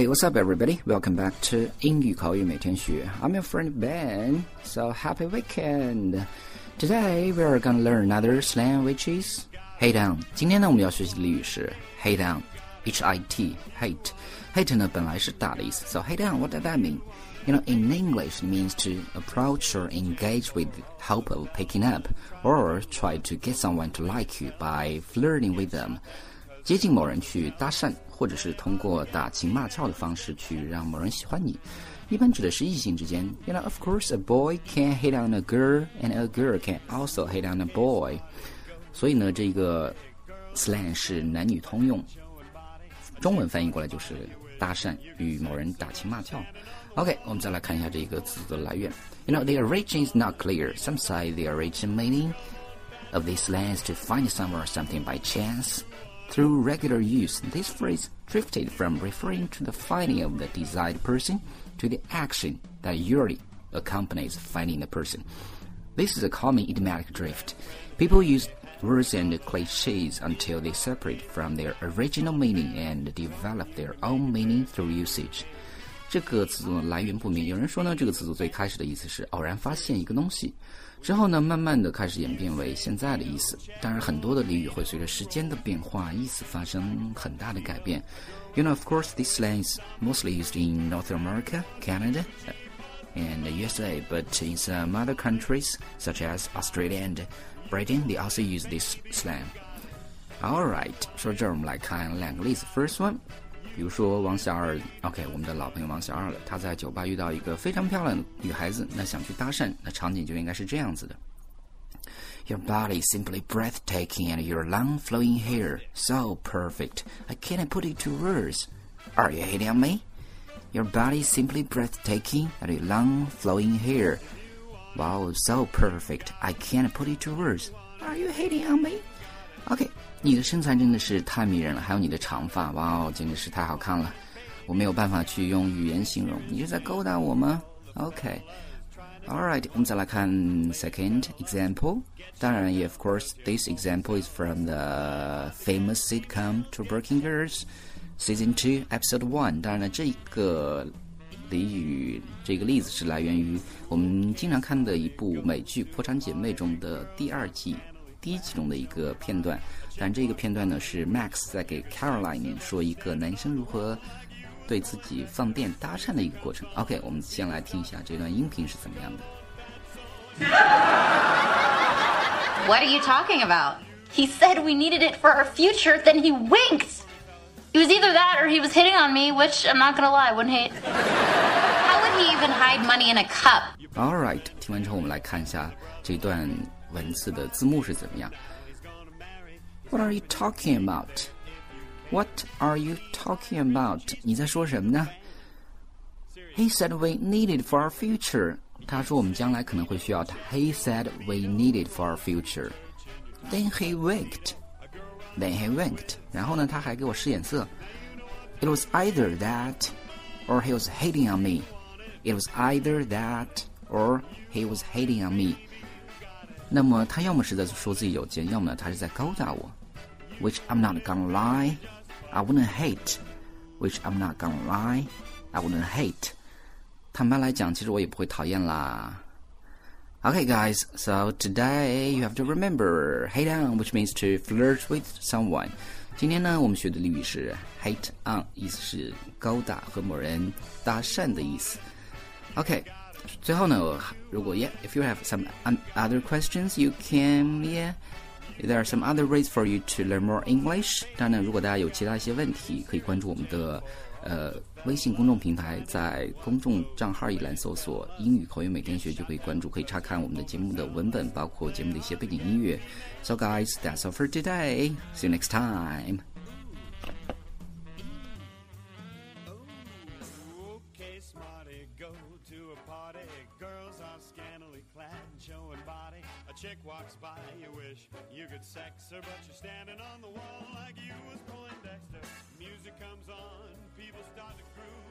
Hey, what's up, everybody? Welcome back to 英语口语每天学. I'm your friend Ben. So happy weekend. Today we are gonna learn another slang, which is hate on. 今天呢，我们要学习的俚语是 hate on. H-I-T, hate. Hate 呢本来是打的意思. So hate on, what does that mean? You know, in English, it means to approach or engage with hope of picking up, or try to get someone to like you by flirting with them. 接近某人去搭讪，或者是通过打情骂俏的方式去让某人喜欢你，一般指的是异性之间。You know, of course, a boy can hate on a girl, and a girl can also hate on a boy. 所以呢，这个 slang 是男女通用，中文翻译过来就是搭讪，与某人打情骂俏。OK, 我们再来看一下这个词的来源。You know, the origin is not clear. Some say the origin meaning of this slang is to find someone or something by chance.Through regular use, this phrase drifted from referring to the finding of the desired person to the action that usually accompanies finding the person. This is a common idiomatic drift. People use words and cliches until they separate from their original meaning and develop their own meaning through usage. 这个词组来源不明，有人说呢，这个词组最开始的意思是偶然发现一个东西，之后呢，慢慢的开始演变为现在的意思。当然，很多的俚语会随着时间的变化，意思发生很大的改变。You know, of course, this slang is mostly used in North America, Canada, and the USA, but in some other countries, such as Australia and Britain, they also use this slang. Alright, 说这儿我们来看两个例子。First one.比如说王小二 OK 我们的老朋友王小二了，他在酒吧遇到一个非常漂亮的女孩子，那想去搭讪，那场景就应该是这样子的。 Your body is simply breathtaking and your long flowing hair so perfect. I can't put it to words. Are you hating on me? Your body is simply breathtaking and your long flowing hair. Wow, so perfect. I can't put it to words. Are you hating on me? OK你的身材真的是太迷人了，还有你的长发，哇哦，简直是太好看了，我没有办法去用语言形容，你是在勾搭我吗 ？OK, alright, 我们再来看 second example. 当然也 of course, this example is from the famous sitcom Two Broken Girls, Season 2, Episode 1. 当然了，这个俚语，这个例子是来源于我们经常看的一部美剧《破产姐妹》中的第二季。第一集中的一个片段，但这个片段呢是 Max 在给 Caroline 说一个男生如何对自己放电搭讪的一个过程。OK， 我们先来听一下这段音频是怎么样的。 What are you talking about? He said we needed it for our future, then he winked. It was either that or he was hitting on me, which I'm not gonna lie, wouldn't he? How would he even hide money in a cup? Alright， 听完之后我们来看一下这段文字的字幕是怎么样。 What are you talking about? What are you talking about? 你在说什么呢？ He said we need it for our future. 他说我们将来可能会需要它。 He said we need it for our future. Then he winked.然后呢，他还给我使眼色。 It was either that or he was hating on me. It was either that or he was hating on me.那么他要么是在说自己有钱，要么他是在勾搭我。 Which I'm not gonna lie, I wouldn't hate. Which I'm not gonna lie, I wouldn't hate. 坦白来讲，其实我也不会讨厌啦。Okay, guys, so today you have to remember hate on, which means to flirt with someone. 今天呢，我们学的俚语是 hate on， 意思是勾搭和某人搭讪的意思。Okay.最后呢，如果 if you have some other questions, you can there are some other ways for you to learn more English. 当然，如果大家有其他一些问题，可以关注我们的微信公众平台，在公众账号一栏搜索英语口语每天学就可以关注，可以查看我们的节目的文本，包括节目的一些背景音乐。So guys, that's all for today. See you next time. Showing body, a chick walks by, you wish you could sex her, but you're standing on the wall like you was Poindexter. Music comes on, people start to groove.